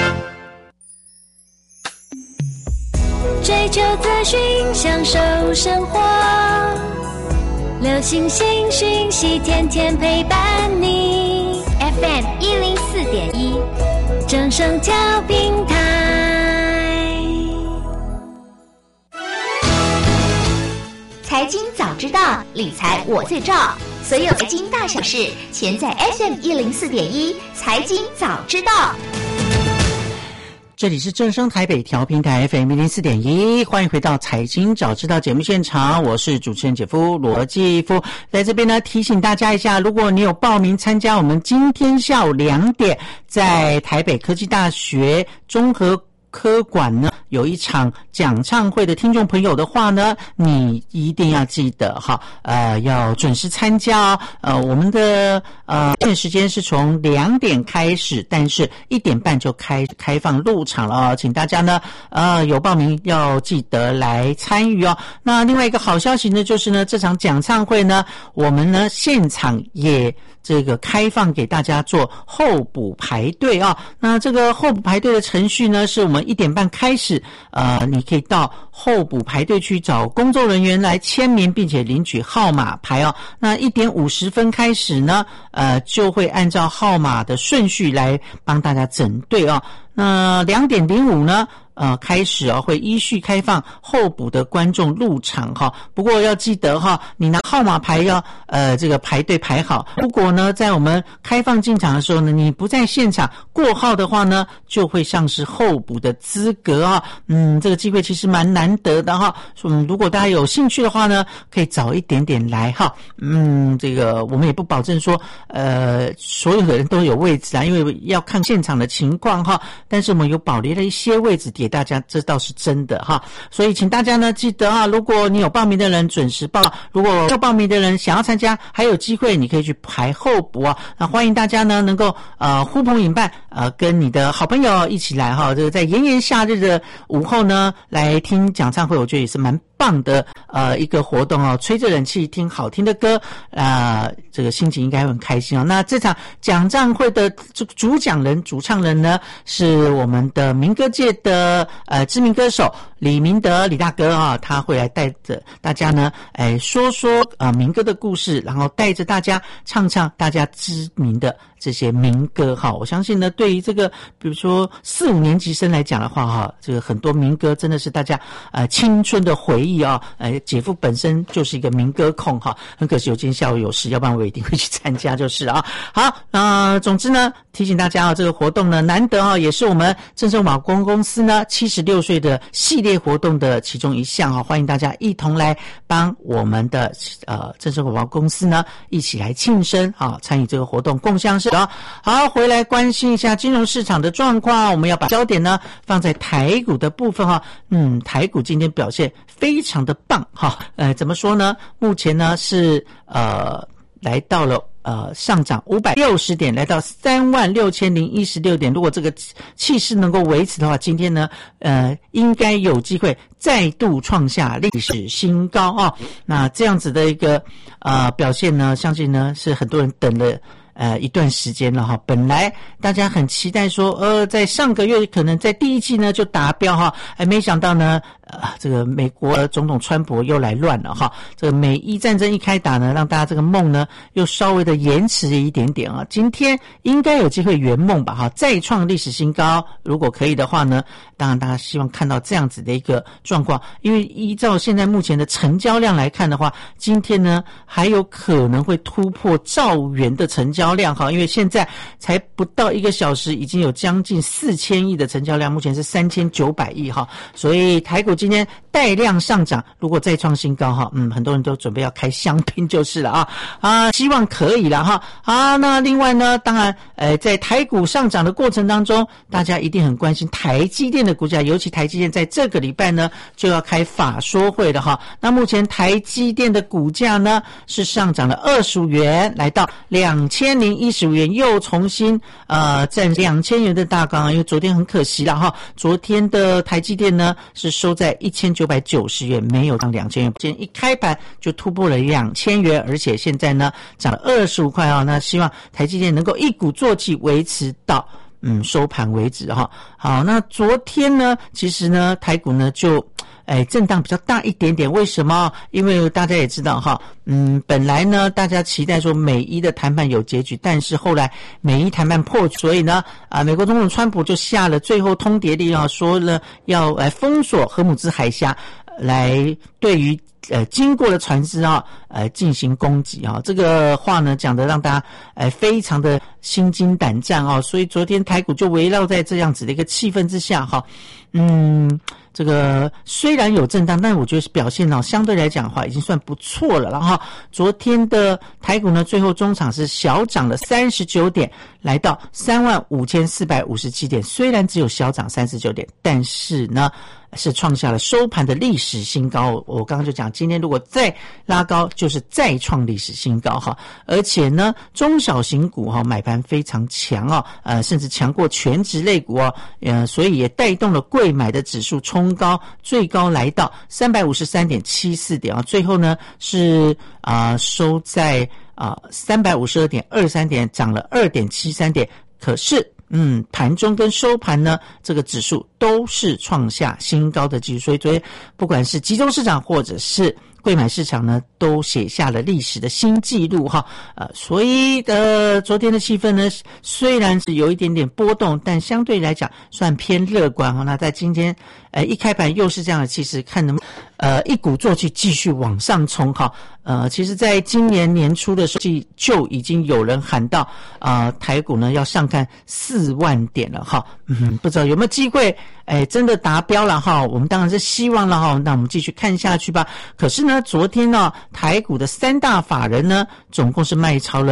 追求资讯，享受生活。流星星讯息，天天陪伴你。F M 一零四点一，正声调频台。 财经早知道，理财我最照。所有财经大小事，全在 F M 一零四点一，财经早知道。 这里是正声台北调频台 F M 一零四点一，欢迎回到财经早知道节目现场，我是主持人姐夫罗继夫。在这边呢，提醒大家一下，如果你有报名参加我们今天下午两点在台北科技大学综合科馆呢有一场讲唱会的听众朋友的话呢，你一定要记得哈，呃，要准时参加哦。呃，我们的呃时间是从两点开始，但是一点半就开开放入场了哦，请大家呢呃有报名要记得来参与哦。那另外一个好消息呢，就是呢这场讲唱会呢，我们呢现场也这个开放给大家做候补排队啊。那这个候补排队的程序呢，是我们一点半开始，呃，你可以到候补排队区找工作人员来签名，并且领取号码牌哦。那一点五十分开始呢，呃，就会按照号码的顺序来帮大家整队哦。那两点零五呢？呃，开始啊，会依序开放候补的观众入场哈。不过要记得哈，你拿号码牌要呃这个排队排好。如果呢，在我们开放进场的时候呢，你不在现场过号的话呢，就会丧失候补的资格啊。嗯，这个机会其实蛮难得的哈。嗯，如果大家有兴趣的话呢，可以早一点点来哈。嗯，这个我们也不保证说呃所有的人都有位置啊，因为要看现场的情况哈。但是我们有保留了一些位置点。 给大家，这倒是真的哈。所以请大家呢记得啊，如果你有报名的人准时报，如果没有报名的人想要参加，还有机会你可以去排候补啊。那欢迎大家呢能够呃呼朋引伴，呃跟你的好朋友一起来哈，这个在炎炎夏日的午后呢来听讲唱会，我觉得也是蛮棒的呃一个活动哦，吹着冷气听好听的歌，啊、呃，这个心情应该会很开心哦。那这场讲唱会的主讲人、主唱人呢，是我们的民歌界的呃知名歌手李明德李大哥啊，他会来带着大家呢，哎说说呃民歌的故事，然后带着大家唱唱大家知名的这些民歌哈。我相信呢，对于这个比如说四五年级生来讲的话哈，这个很多民歌真的是大家呃青春的回忆啊。呃，姐夫本身就是一个民歌控哈，很可惜我今天下午有事，要不然我一定会去参加就是啊。好，呃，总之呢，提醒大家啊，这个活动呢难得啊，也是我们正声网公公司呢七十六岁的系列活动的其中一项啊，欢迎大家一同来帮我们的呃正声广播公司呢一起来庆生啊，参与这个活动，共襄盛举。好，回来关心一下金融市场的状况，我们要把焦点呢放在台股的部分哈。嗯，台股今天表现非常的棒哈，呃，怎么说呢？目前呢是呃来到了呃上涨五百六十点，来到三万六千零一十六点。如果这个气势能够维持的话，今天呢呃应该有机会再度创下历史新高啊。那这样子的一个呃表现呢，相信呢是很多人等了呃一段时间了哈。本来大家很期待说呃在上个月可能在第一季呢就达标哈，哎没想到呢呃这个美国总统川普又来乱了哈。这个美伊战争一开打呢，让大家这个梦呢又稍微的延迟一点点啊。今天应该有机会圆梦吧哈，再创历史新高。如果可以的话呢，当然大家希望看到这样子的一个状况，因为依照现在目前的成交量来看的话，今天呢还有可能会突破兆元的成交量哈，因为现在才不到一个小时，已经有将近四千亿的成交量，目前是三千九百亿哈，所以台股今天带量上涨，如果再创新高哈，嗯，很多人都准备要开香槟就是了啊啊，希望可以了哈啊。那另外呢，当然呃，在台股上涨的过程当中，大家一定很关心台积电的股价，尤其台积电在这个礼拜呢就要开法说会了哈。那目前台积电的股价呢是上涨了二十五元，来到两千零一十五元，又重新呃站两千元的大杠，因为昨天很可惜了哈，昨天的台积电呢是收在一千九百九十元，没有涨两千元，今天一开盘就突破了两千元，而且现在呢涨了二十五块啊。那希望台积电能够一鼓作气维持到嗯收盘为止哈。好，那昨天呢其实呢台股呢就哎，震荡比较大一点点，为什么？因为大家也知道哈，嗯，本来呢，大家期待说美伊的谈判有结局，但是后来美伊谈判破局，所以呢，啊，美国总统川普就下了最后通牒令啊，说了要来封锁荷姆兹海峡，来对于呃经过的船只啊，呃进行攻击啊。这个话呢讲得让大家呃非常的心惊胆战啊，所以昨天台股就围绕在这样子的一个气氛之下哈，嗯。这个虽然有震荡，但我觉得表现呢相对来讲的话已经算不错了。然后昨天的台股呢，最后中场是小涨了三十九点，来到三万五千四百五十七点。虽然只有小涨三十九点，但是呢是创下了收盘的历史新高。我刚刚就讲，今天如果再拉高，就是再创历史新高哈。而且呢，中小型股哈买盘非常强哦，呃，甚至强过全职类股哦，呃，所以也带动了贵买的指数冲高，最高来到三百五十三点七四点啊，最后呢是啊、呃、收在啊三百五十二点二三点，涨了二点七三点。可是嗯，盘中跟收盘呢，这个指数都是创下新高的记录，所以昨天不管是集中市场或者是贵买市场呢，都写下了历史的新纪录哈。呃，所以呃，昨天的气氛呢，虽然是有一点点波动，但相对来讲算偏乐观哈。那在今天呃一开盘又是这样的气势，看能不能呃一鼓作气继续往上冲哈。呃，其实在今年年初的时候就已经有人喊到啊、呃，台股呢要上看四万点了哈。嗯，不知道有没有机会哎真的达标了哈。我们当然是希望了哈。那我们继续看下去吧。可是呢，昨天呢，台股的三大法人呢，总共是卖超了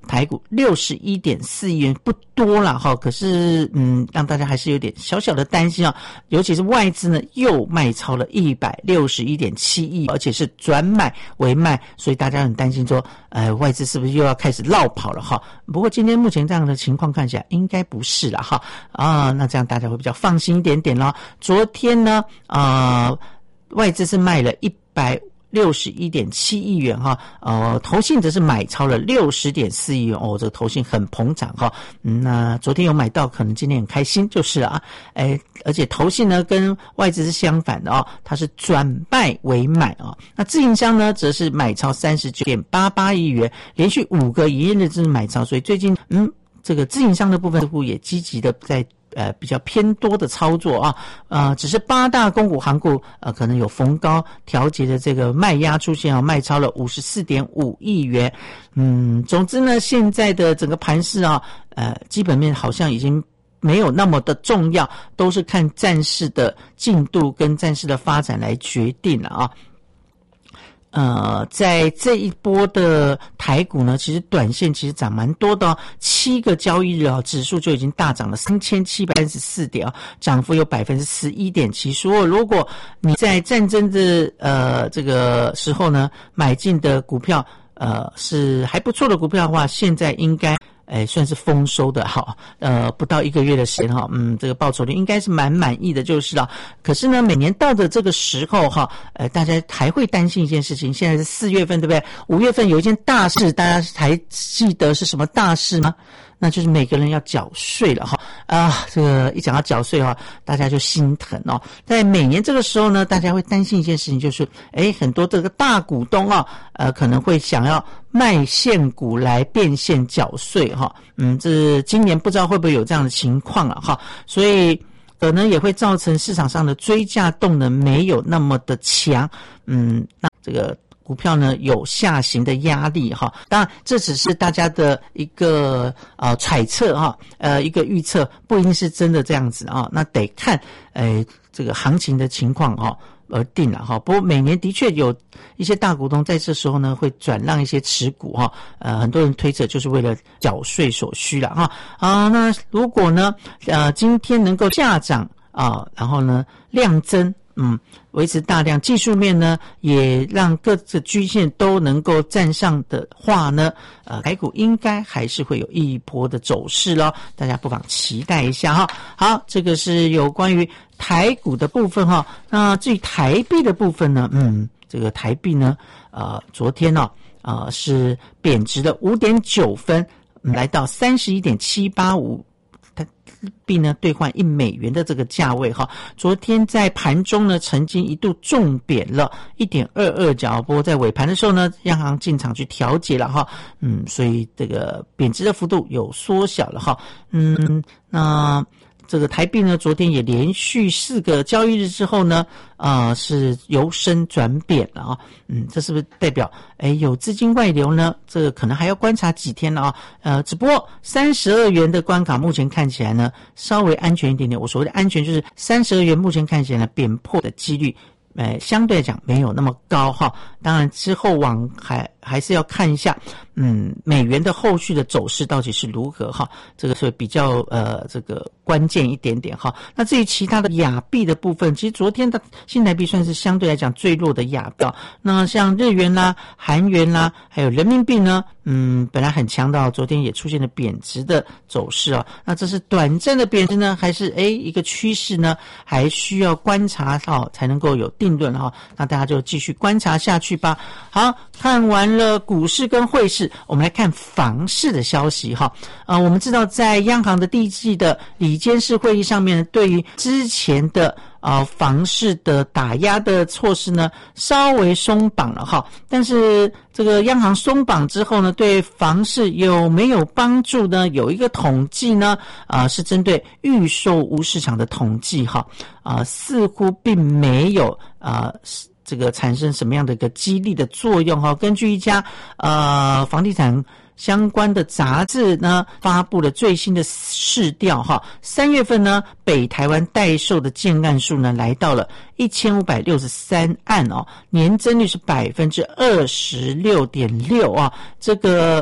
台股六十一点四亿元，不多啦哈，可是嗯，让大家还是有点小小的担心啊。尤其是外资呢又卖超了一百六十一点七亿，而且是转买为卖，所以大家很担心说，呃，外资是不是又要开始落跑了哈？不过今天目前这样的情况看起来应该不是啦哈啊，那这样大家会比较放心一点点咯。昨天呢，啊、呃，外资是卖了一百六十一点七亿元哈，呃，投信则是买超了六十点四亿元哦，这个投信很膨胀哈，嗯，那昨天有买到，可能今天很开心就是啊，哎，而且投信呢跟外资是相反的哦，它是转卖为买啊、哦，那自营商呢则是买超三十九点八八亿元，连续五个营业日是买超，所以最近嗯，这个自营商的部分似乎也积极的在。呃，比较偏多的操作啊，呃，只是八大公股行股呃，可能有逢高调节的这个卖压出现啊，卖超了五十四点五亿元。嗯，总之呢，现在的整个盘势啊，呃，基本面好像已经没有那么的重要，都是看战事的进度跟战事的发展来决定了啊。呃，在这一波的台股呢，其实短线其实涨蛮多的哦，七个交易日啊，指数就已经大涨了三千七百三十四点啊，涨幅有百分之十一点七。说如果你在战争的呃这个时候呢，买进的股票呃是还不错的股票的话，现在应该。哎，算是丰收的哈，呃，不到一个月的时间哈，嗯，这个报酬率应该是蛮满意的，就是了。可是呢，每年到的这个时候哈，呃，大家还会担心一件事情，现在是四月份，对不对？五月份有一件大事，大家还记得是什么大事吗？那就是每个人要缴税了哈啊，这个一讲到缴税哈，大家就心疼哦。在每年这个时候呢，大家会担心一件事情，就是哎，很多这个大股东啊，呃，可能会想要卖现股来变现缴税哈。嗯，这今年不知道会不会有这样的情况了哈，所以可能也会造成市场上的追价动能没有那么的强。嗯，那这个。股票呢有下行的压力哈，当然这只是大家的一个呃揣测哈，呃一个预测，不一定是真的这样子啊，那得看呃这个行情的情况哈而定了哈。不过每年的确有一些大股东在这时候呢会转让一些持股哈，呃很多人推测就是为了缴税所需了哈啊。那如果呢呃今天能够下涨啊，然后呢量增。嗯，维持大量，技术面呢也让各个均线都能够站上的话呢，呃，台股应该还是会有一波的走势咯，大家不妨期待一下哈。好，这个是有关于台股的部分哈。那至于台币的部分呢，嗯，这个台币呢，呃，昨天呢、哦，呃，是贬值了 五点九分，来到 三十一点七八五。币呢兑换一美元的这个价位哈，昨天在盘中呢曾经一度重贬了 一点二二角，不过在尾盘的时候呢，央行进场去调节了哈，嗯，所以这个贬值的幅度有缩小了哈，嗯，那。这个台币呢，昨天也连续四个交易日之后呢，呃，是由升转贬了啊。嗯，这是不是代表哎有资金外流呢？这个可能还要观察几天了啊。呃，只不过三十二元的关卡目前看起来呢，稍微安全一点点。我所谓的安全就是三十二元目前看起来呢，贬破的几率。呃，相对来讲没有那么高哈，当然之后往还还是要看一下，嗯，美元的后续的走势到底是如何哈，这个是比较呃这个关键一点点哈。那至于其他的亚币的部分，其实昨天的新台币算是相对来讲最弱的亚币。那像日元啦、韩元啦，还有人民币呢，嗯，本来很强的，昨天也出现了贬值的走势啊。那这是短暂的贬值呢，还是诶一个趋势呢？还需要观察到才能够有定论哈。那大家就继续观察下去吧。好，看完了股市跟汇市，我们来看房市的消息哈。呃，我们知道在央行的第一季的理监事会议上面，对于之前的啊、呃，房市的打压的措施呢，稍微松绑了哈。但是这个央行松绑之后呢，对房市有没有帮助呢？有一个统计呢，啊、呃，是针对预售屋市场的统计哈，啊、呃，似乎并没有啊。呃这个产生什么样的一个激励的作用哈？根据一家呃房地产相关的杂志呢发布了最新的市调哈，三月份呢北台湾待售的建案数呢来到了一千五百六十三案哦，年增率是百分之二十六点六啊，这个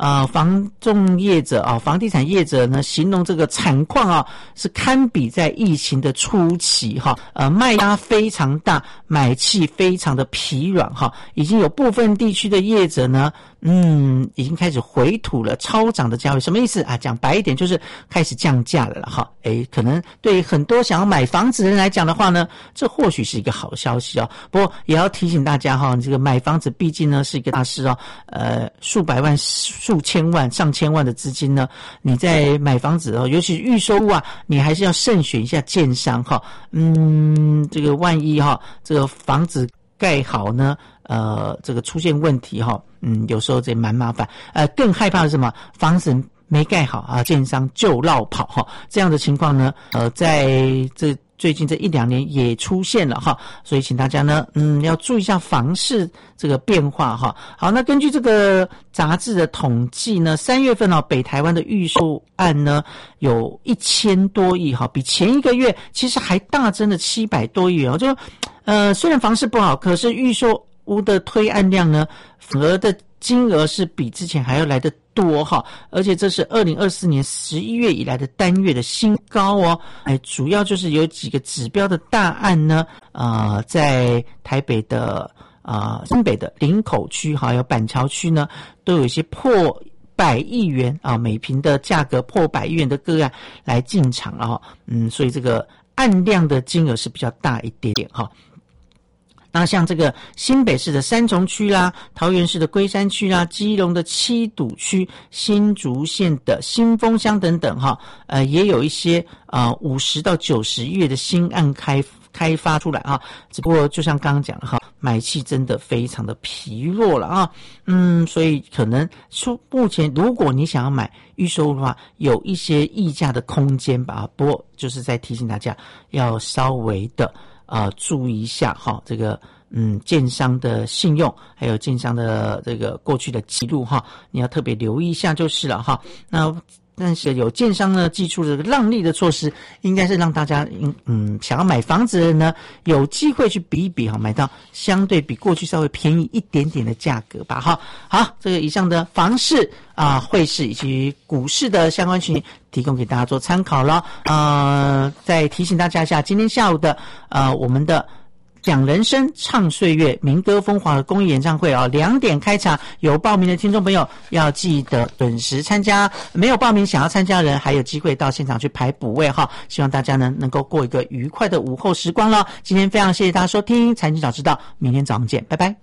呃房仲业者啊、房地产业者呢，形容这个产况啊是堪比在疫情的初期哈，呃卖压非常大，买气非常的疲软哈，已经有部分地区的业者呢，嗯，已经开始回吐了超涨的价位，什么意思啊？讲白一点就是开始降价了哈。诶，可能对很多想要买房子的人来讲的话呢，这或许是一个好消息哦。不过也要提醒大家哈，这个买房子毕竟呢是一个大事哦，呃，数百万、数千万、上千万的资金呢，你在买房子哦，尤其是预售屋啊，你还是要慎选一下建商哈。嗯，这个万一哈，这个房子盖好呢，呃，这个出现问题哈，嗯，有时候这蛮麻烦。呃，更害怕的是什么？房子没盖好啊，建商就落跑哈，这样的情况呢，呃，在这最近这一两年也出现了哈，所以请大家呢，嗯，要注意一下房市这个变化哈。好，那根据这个杂志的统计呢，三月份哦，北台湾的预售案呢有一千多亿哈，比前一个月其实还大增了七百多亿哦，就呃，虽然房市不好，可是预售屋的推案量呢，反而的金额是比之前还要来得多哈，而且这是二零二四年十一月以来的单月的新高哦。哎，主要就是有几个指标的大案呢，呃，在台北的啊、呃、新北的林口区还有板桥区呢，都有一些破百亿元啊，每坪的价格破百亿元的个案来进场了哈。嗯，所以这个案量的金额是比较大一点点哈。那像这个新北市的三重区啦，桃园市的龟山区啦，基隆的七堵区，新竹县的新丰乡等等哈，呃，也有一些啊五十到九十月的新案开开发出来啊。只不过就像刚刚讲的哈，买气真的非常的疲弱了啊，嗯，所以可能出目前如果你想要买预售的话，有一些溢价的空间吧。不过就是在提醒大家要稍微的。啊、呃，注意一下哈，这个嗯，建商的信用，还有建商的这个过去的记录哈，你要特别留意一下就是了哈。那但是有建商呢寄出这个让利的措施，应该是让大家嗯想要买房子的人呢有机会去比一比哈，买到相对比过去稍微便宜一点点的价格吧哈。好，这个以上的房市啊、汇市以及股市的相关讯息提供给大家做参考了。呃，再提醒大家一下，今天下午的呃我们的讲人生唱岁月民歌风华的公益演唱会啊，两点开场，有报名的听众朋友要记得准时参加，没有报名想要参加的人还有机会到现场去排补位哈。希望大家呢能够过一个愉快的午后时光了。今天非常谢谢大家收听财经早知道，明天早上见，拜拜。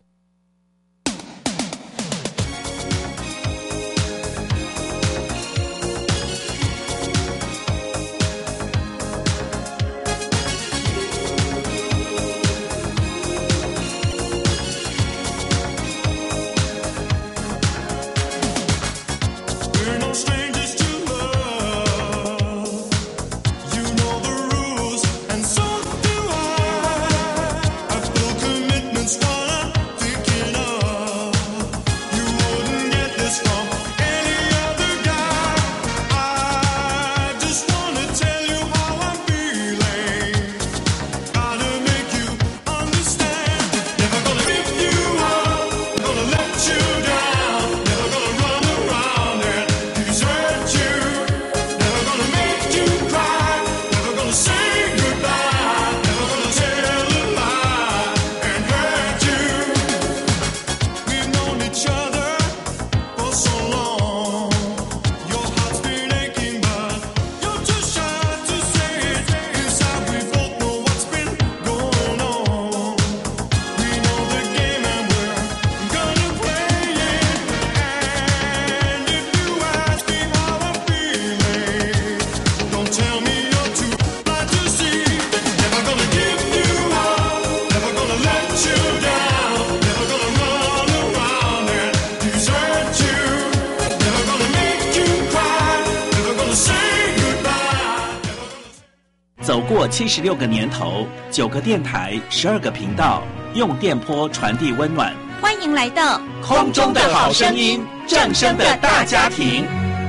走过七十六个年头，九个电台，十二个频道，用电波传递温暖。 欢迎来到空中的好声音，正声的大家庭。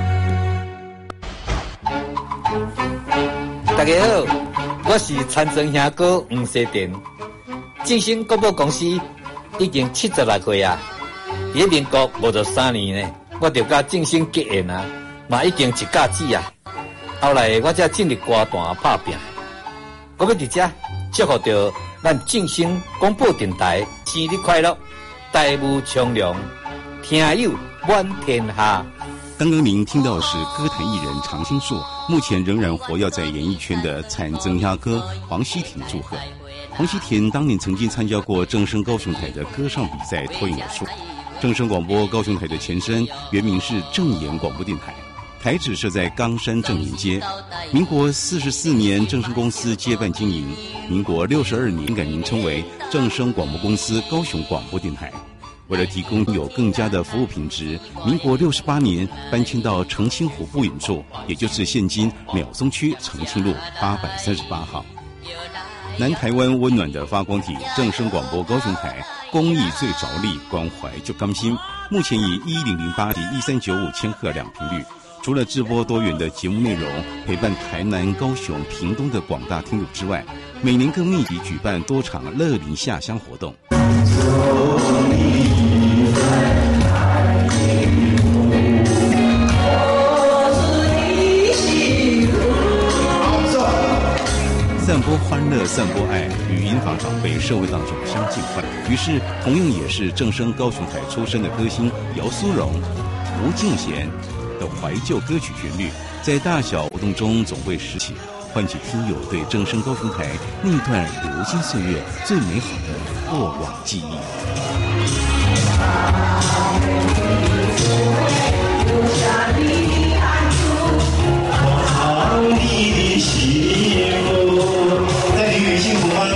大家好，我是参政兄哥黄世典。正声广播公司已经七十六岁啊，伫民国五十三年呢， 我就甲正生结缘啊，嘛已经一甲子啊。后来我才进入歌坛拍拼。我要伫遮祝福着咱正生广播电台生日快乐，大舞从良，听友满天下。 刚刚您听到的是歌坛艺人常青树，目前仍然活跃在演艺圈的产曾鸭哥黄西田祝贺。黄西田当年曾经参加过正声高雄台的歌唱比赛脱颖而出。正声广播高雄台的前身原名是正言广播电台，台址设在冈山正言街。民国四十四年正声公司接办经营，民国六十二年改名称为正声广播公司高雄广播电台。为了提供有更佳的服务品质，民国六十八年搬迁到澄清湖部演处，也就是现今苗松区澄清路八百三十八号。南台湾温暖的发光体，正声广播高雄台，公益最着力，关怀就甘心。目前以一零零八及一三九五千赫两频率，除了直播多元的节目内容，陪伴台南、高雄、屏东的广大听友之外，每年更密集举办多场乐龄下乡活动。散播欢乐，散播爱，与银发长辈社会当中相近欢。于是，同样也是正声高雄台出身的歌星姚苏蓉、吴敬贤的怀旧歌曲旋律，在大小活动中总会拾起，唤起听友对正声高雄台那段流金岁月最美好的过往记忆。留下你的安处，我藏你的幸福。在你幸福吗？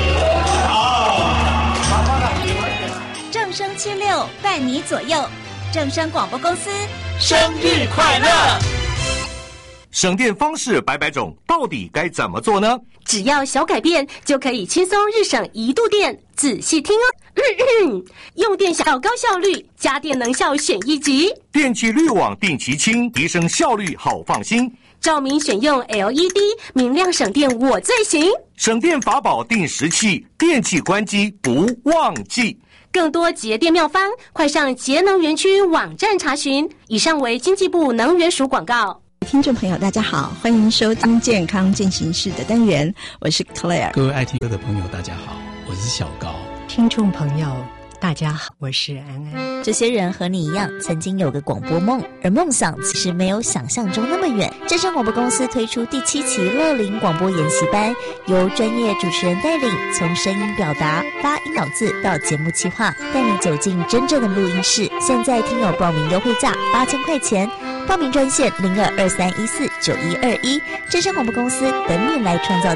正声七六伴你左右，正声广播公司生日快乐！省电方式百百种，到底该怎么做呢？ 只要小改变，就可以轻松日省一度电。仔细听哦，咳咳用电小高效率，家电能效选一级。 电器滤网定期清，提升效率好放心。 照明选用 L E D， 明亮省电我最行。 省电法宝定时器，电器关机不忘记。 更多节电妙方，快上节能园区网站查询。以上为经济部能源署广告。 听众朋友大家好，欢迎收听健康进行式的单元，我是 Claire。 各位爱听歌的朋友大家好，我是小高。 听众朋友大家好，我是安安。 这些人和你一样，曾经有个广播梦，而梦想其实没有想象中那么远。正声广播公司推出第七期乐龄广播研习班，由专业主持人带领，从声音表达、发音咬字到节目企划，带你走进真正的录音室。现在听友报名优惠价八千块钱，报名专线零二二三一四九一二一。正声广播公司等你来创造